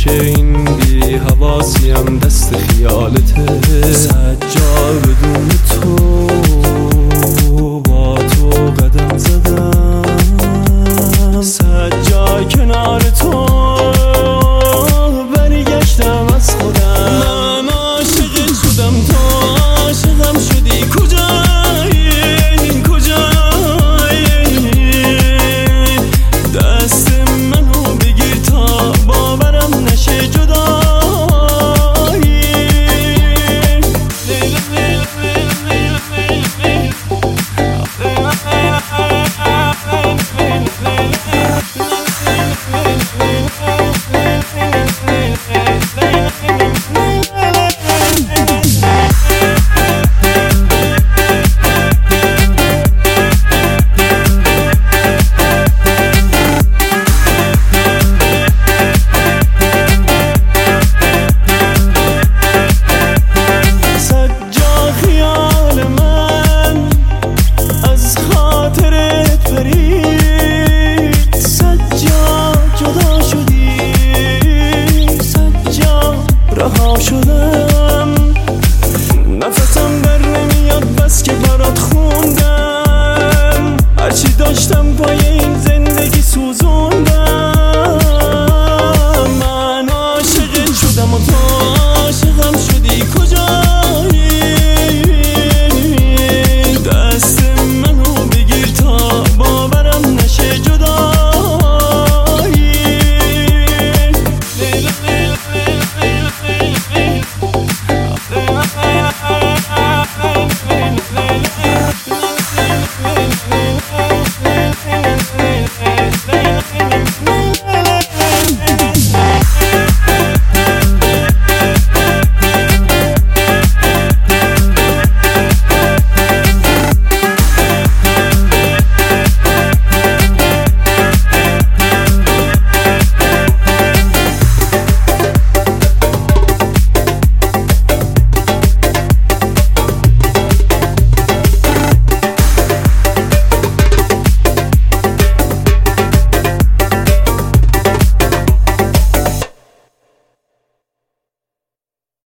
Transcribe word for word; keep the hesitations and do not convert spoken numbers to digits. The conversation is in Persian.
که این بی حواسیم دست خیالته. سجاد بدون تو با تو قدم زدم، سجاد کنار تو برگشتم از خودم. من عاشق شدم تو عاشقم شدی، کجایی کجایی؟ دست منو بگیر تا باورم نشه جدایی. رها شدم